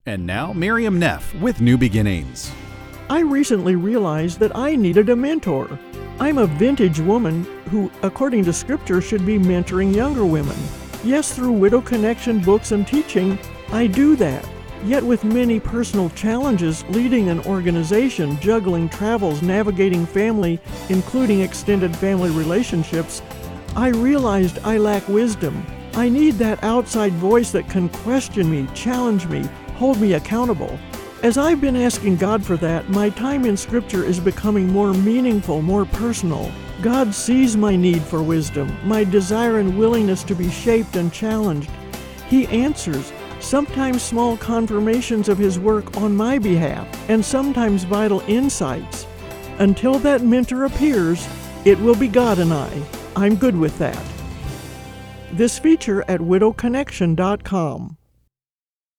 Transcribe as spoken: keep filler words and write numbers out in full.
And now, Miriam Neff with New Beginnings. I recently realized that I needed a mentor. I'm a vintage woman who, according to Scripture, should be mentoring younger women. Yes, through Widow Connection books and teaching, I do that. Yet with many personal challenges, leading an organization, juggling travels, navigating family, including extended family relationships, I realized I lack wisdom. I need that outside voice that can question me, challenge me, hold me accountable. As I've been asking God for that, my time in Scripture is becoming more meaningful, more personal. God sees my need for wisdom, my desire and willingness to be shaped and challenged. He answers, sometimes small confirmations of His work on my behalf, and sometimes vital insights. Until that mentor appears, it will be God and I. I'm good with that. This feature at widow connection dot com.